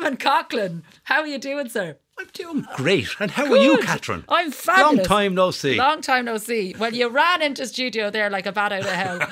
Simon Coughlin, how are you doing, sir? I'm doing great. And how are you, Catherine? I'm fabulous. Long time no see. Long time no see. Well, you ran into studio there like a bat out of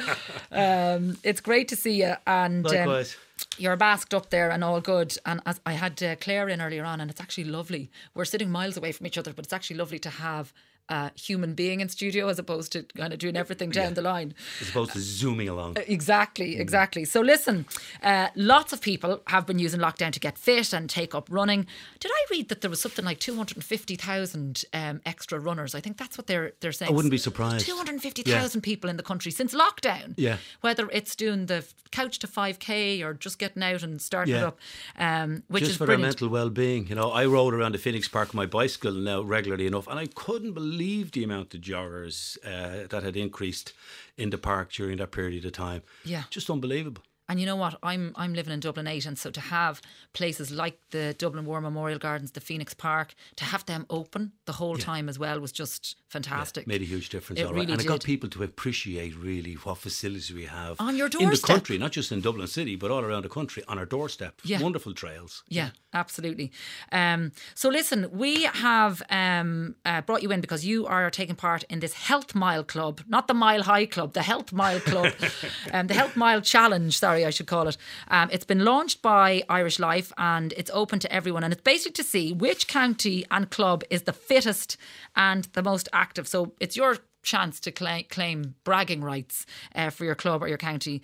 hell. It's great to see you. And Likewise. you're masked up there and all good. And as I had Claire in earlier on, and it's actually lovely. We're sitting miles away from each other, but it's actually lovely to have a human being in studio as opposed to kind of doing everything down the line. As opposed to zooming along. Exactly. So listen, lots of people have been using lockdown to get fit and take up running. Did I read that there was something like 250,000 extra runners? I think that's what they're saying. I wouldn't be surprised. 250,000 people in the country since lockdown. Yeah. Whether it's doing the couch to 5k or just getting out and starting it up, which just is for brilliant. their mental well-being. You know, I rode around the Phoenix Park on my bicycle now regularly enough, and I couldn't believe the amount of joggers that had increased in the park during that period of time. Yeah. Just unbelievable. And you know what? I'm living in Dublin 8, and so to have places like the Dublin War Memorial Gardens, the Phoenix Park, to have them open the whole time as well was just fantastic. Made a huge difference. It all right. really And it got did. people to appreciate really what facilities we have On your in the doorstep. country, not just in Dublin City, but all around the country, on our doorstep. Yeah. Wonderful trails. Yeah, absolutely. So listen, we have brought you in because you are taking part in this Health Mile Club, not the Mile High Club, the Health Mile Club, the Health Mile Challenge, sorry, I should call it. It's been launched by Irish Life and it's open to everyone. And it's basically to see which county and club is the fittest and the most active. So it's your chance to claim bragging rights for your club or your county.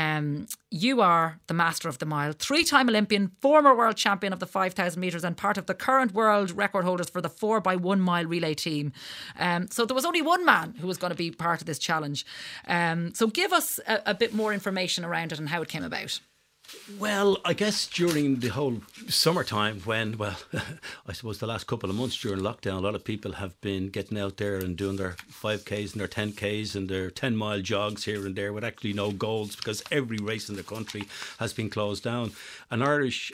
You are the master of the mile, 3-time Olympian, former world champion of the 5,000 metres and part of the current world record holders for the 4x1 mile relay team. So there was only one man who was going to be part of this challenge. So give us a bit more information around it and how it came about. Well, I guess during the whole summertime when, I suppose the last couple of months during lockdown, a lot of people have been getting out there and doing their 5Ks and their 10Ks and their 10-mile jogs here and there with actually no goals because every race in the country has been closed down. And Irish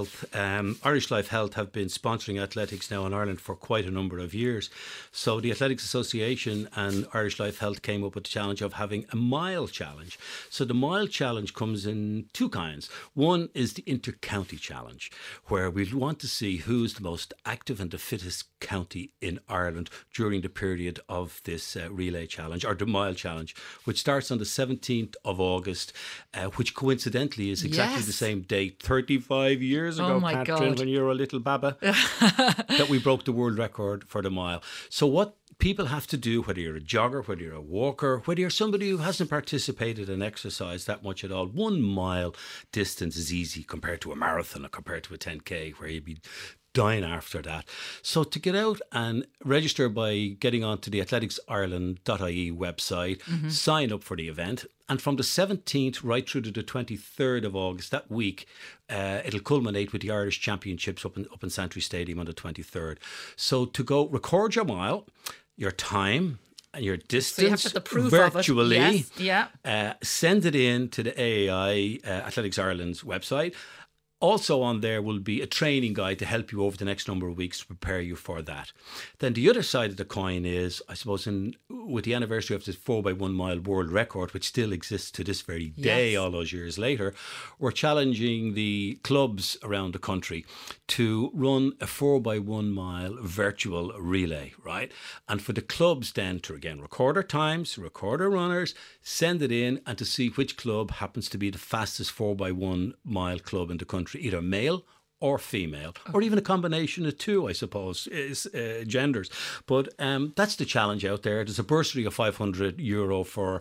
Life Health have been sponsoring athletics now in Ireland for quite a number of years. So the Athletics Association and Irish Life Health came up with the challenge of having a mile challenge. So the mile challenge comes in two kinds. One is the inter-county challenge, where we want to see who's the most active and the fittest county in Ireland during the period of this relay challenge, or the mile challenge, which starts on the 17th of August, which coincidentally is exactly the same date 35 years ago, my Catherine, God. when you were a little baba, that we broke the world record for the mile. So what people have to do, whether you're a jogger, whether you're a walker, whether you're somebody who hasn't participated in exercise that much at all, 1 mile distance is easy compared to a marathon or compared to a 10K where you'd be dying after that. So to get out and register by getting onto the athleticsIreland.ie website, sign up for the event. And from the 17th right through to the 23rd of August, that week, it'll culminate with the Irish Championships up in Santry Stadium on the 23rd. So to go record your mile, your time and your distance, So you have to have the proof virtually, of it. Yes. Yeah. send it in to the AAI, Athletics Ireland's website. Also on there will be a training guide to help you over the next number of weeks to prepare you for that. Then the other side of the coin is, I suppose, with the anniversary of this 4x1 mile world record, which still exists to this very day, all those years later, we're challenging the clubs around the country to run a 4x1 mile virtual relay, right? And for the clubs then to, again, record their times, record their runners, send it in, and to see which club happens to be the fastest 4x1 mile club in the country, either male or female, or even a combination of two, I suppose, is genders. But that's the challenge out there. There's a bursary of €500 for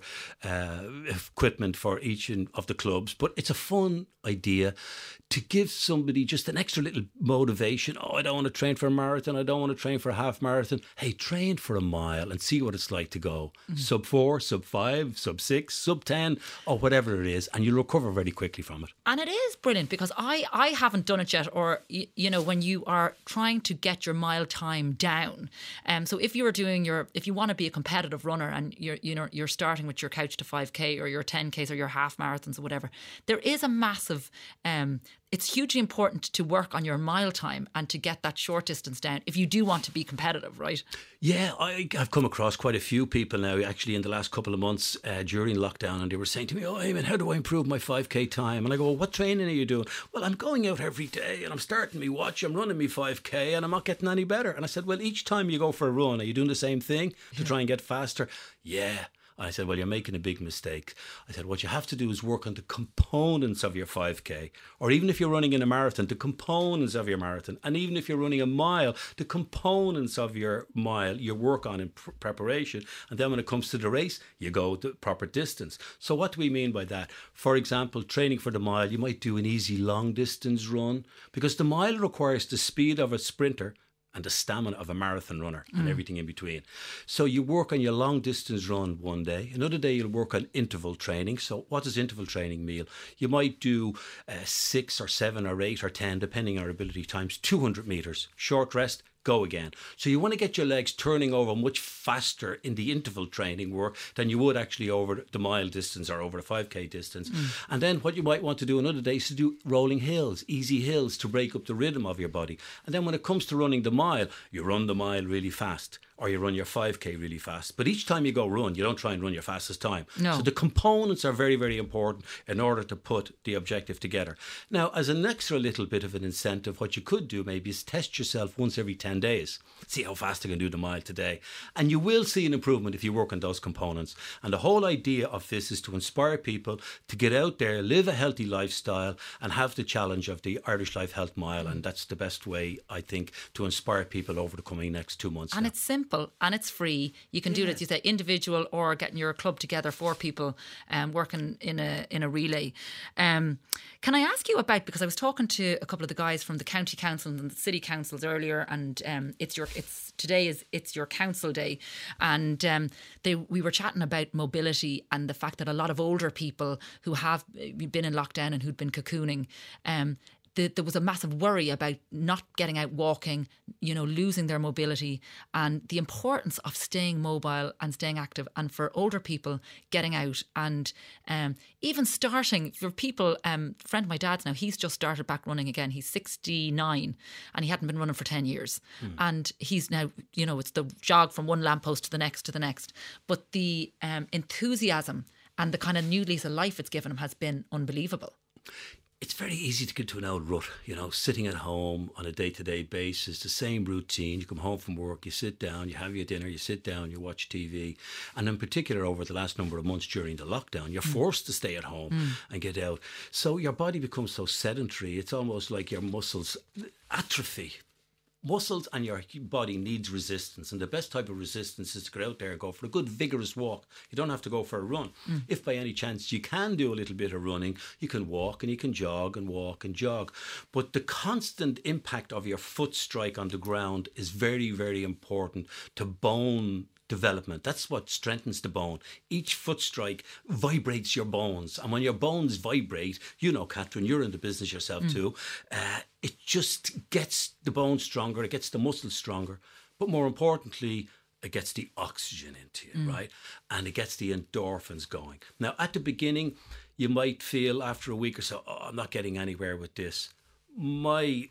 equipment for each of the clubs, but it's a fun idea to give somebody just an extra little motivation. Oh, I don't want to train for a marathon. I don't want to train for a half marathon. Hey, train for a mile and see what it's like to go. Sub 4, sub 5, sub 6, sub 10, or whatever it is. And you'll recover very quickly from it. And it is brilliant because I haven't done it yet, or, you know, when you are trying to get your mile time down. So if you are doing if you want to be a competitive runner and you're starting with your couch to 5K or your 10Ks or your half marathons or whatever, there is a massive it's hugely important to work on your mile time and to get that short distance down if you do want to be competitive, right? Yeah, I've come across quite a few people now, actually, in the last couple of months during lockdown, and they were saying to me, "Oh, Eamon, how do I improve my 5K time?" And I go, "Well, what training are you doing?" "Well, I'm going out every day and I'm starting my watch, I'm running my 5K and I'm not getting any better." And I said, "Well, each time you go for a run, are you doing the same thing to try and get faster?" "Yeah." I said, "Well, you're making a big mistake." I said, "What you have to do is work on the components of your 5K, or even if you're running in a marathon, the components of your marathon, and even if you're running a mile, the components of your mile you work on in preparation. And then when it comes to the race, you go the proper distance." So what do we mean by that? For example, training for the mile, you might do an easy long distance run, because the mile requires the speed of a sprinter and the stamina of a marathon runner and everything in between. So you work on your long distance run one day. Another day you'll work on interval training. So what does interval training mean? You might do 6 or 7 or 8 or 10, depending on our ability, times 200 metres. Short rest, go again. So you want to get your legs turning over much faster in the interval training work than you would actually over the mile distance or over the 5K distance. And then what you might want to do another day is to do rolling hills, easy hills, to break up the rhythm of your body. And then when it comes to running the mile, you run the mile really fast, or you run your 5K really fast. But each time you go run, you don't try and run your fastest time. No. So the components are very, very important in order to put the objective together. Now, as an extra little bit of an incentive, what you could do maybe is test yourself once every 10 days. See how fast I can do the mile today. And you will see an improvement if you work on those components. And the whole idea of this is to inspire people to get out there, live a healthy lifestyle, and have the challenge of the Irish Life Health Mile. And that's the best way, I think, to inspire people over the coming next 2 months. And now. it's simple and it's free. You can do it, as you say, individual or getting your club together, 4 people working in a relay. Can I ask you about, because I was talking to a couple of the guys from the county council and the city councils earlier, and today is your council day, and we were chatting about mobility and the fact that a lot of older people who have been in lockdown and who'd been cocooning, there was a massive worry about not getting out walking, losing their mobility, and the importance of staying mobile and staying active, and for older people getting out and even starting for people. A friend of my dad's now, he's just started back running again. He's 69 and he hadn't been running for 10 years. And he's now, it's the jog from one lamppost to the next. But the enthusiasm and the kind of new lease of life it's given him has been unbelievable. It's very easy to get to an old rut, sitting at home on a day-to-day basis, the same routine. You come home from work, you sit down, you have your dinner, you sit down, you watch TV. And in particular, over the last number of months during the lockdown, you're forced to stay at home and get out. So your body becomes so sedentary, it's almost like your muscles atrophy. Muscles and your body needs resistance, and the best type of resistance is to get out there and go for a good vigorous walk. You don't have to go for a run. If by any chance you can do a little bit of running, you can walk and you can jog and walk and jog. But the constant impact of your foot strike on the ground is very, very important to bone development. That's what strengthens the bone. Each foot strike vibrates your bones, and when your bones vibrate, Catherine, you're in the business yourself too, it just gets the bone stronger, it gets the muscles stronger, but more importantly, it gets the oxygen into you, right? And it gets the endorphins going. Now, at the beginning, you might feel after a week or so, I'm not getting anywhere with this. My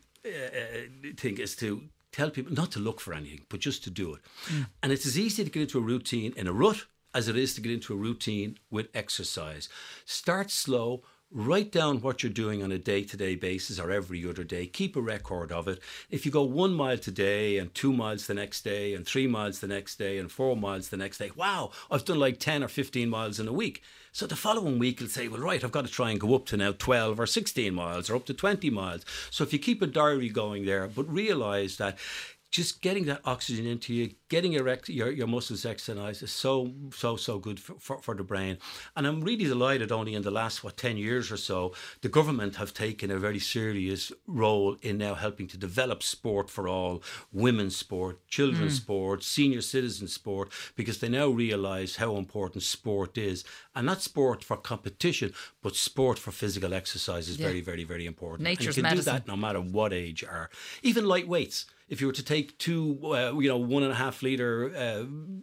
thing is to tell people not to look for anything, but just to do it. And it's as easy to get into a routine in a rut as it is to get into a routine with exercise. Start slow. Write down what you're doing on a day-to-day basis or every other day. Keep a record of it. If you go 1 mile today and 2 miles the next day and 3 miles the next day and 4 miles the next day, wow, I've done like 10 or 15 miles in a week. So the following week you'll say, well, right, I've got to try and go up to now 12 or 16 miles or up to 20 miles. So if you keep a diary going there, but realise that just getting that oxygen into you, getting your muscles exercised is so good for the brain. And I'm really delighted only in the last, 10 years or so, the government have taken a very serious role in now helping to develop sport for all, women's sport, children's sport, senior citizen sport, because they now realise how important sport is. And not sport for competition, but sport for physical exercise is very, very, very important. Nature's and you can medicine. do that no matter what age you are. Even light weights. If you were to take 2, 1.5 litre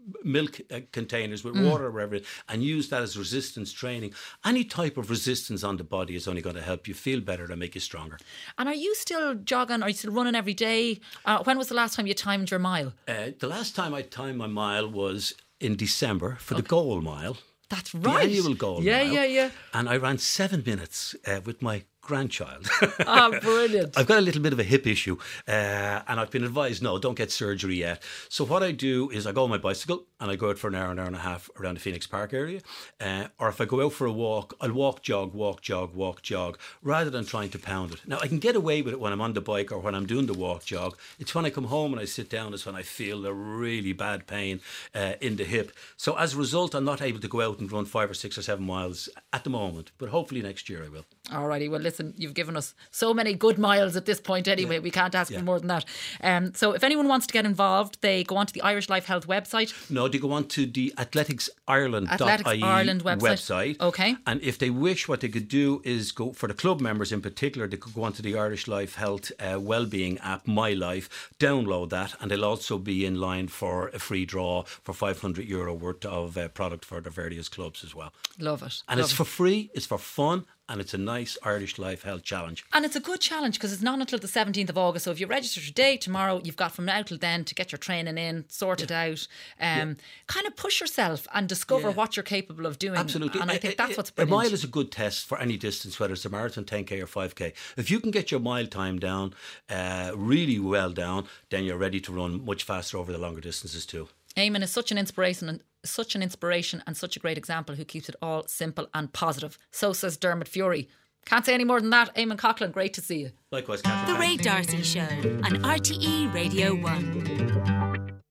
milk containers with water or whatever, and use that as resistance training. Any type of resistance on the body is only going to help you feel better and make you stronger. And are you still jogging? Are you still running every day? When was the last time you timed your mile? The last time I timed my mile was in December for the goal mile. That's right. The annual goal mile. Yeah. And I ran 7 minutes with my grandchild. Oh, brilliant. I've got a little bit of a hip issue and I've been advised, no, don't get surgery yet. So what I do is I go on my bicycle and I go out for an hour and a half around the Phoenix Park area. Or if I go out for a walk, I'll walk, jog, rather than trying to pound it. Now, I can get away with it when I'm on the bike or when I'm doing the walk, jog. It's when I come home and I sit down is when I feel a really bad pain in the hip. So as a result, I'm not able to go out and run 5 or 6 or 7 miles at the moment. But hopefully next year I will. Alrighty, well listen, you've given us so many good miles at this point anyway, we can't ask for more than that. So if anyone wants to get involved, they go onto the Irish Life Health website. No, they go on to the athleticsIreland.ie website. Okay. And if they wish, what they could do is go, for the club members in particular, they could go onto the Irish Life Health Wellbeing app, My Life, download that, and they'll also be in line for a free draw for €500 worth of product for the various clubs as well. Love it. And it's for free, it's for fun, and it's a nice Irish Life Health challenge. And it's a good challenge because it's not until the 17th of August. So if you register today, tomorrow, you've got from now till then to get your training in, sort it out, kind of push yourself and discover what you're capable of doing. Absolutely. And I think that's what's A brilliant. mile is a good test for any distance, whether it's a marathon, 10K or 5K. If you can get your mile time down, really well down, then you're ready to run much faster over the longer distances too. Eamon is such an inspiration and such a great example who keeps it all simple and positive. So says Dermot Fury. Can't say any more than that. Eamon Coughlin, great to see you. Likewise, Catherine. The Ray D'Arcy Show on RTE Radio 1.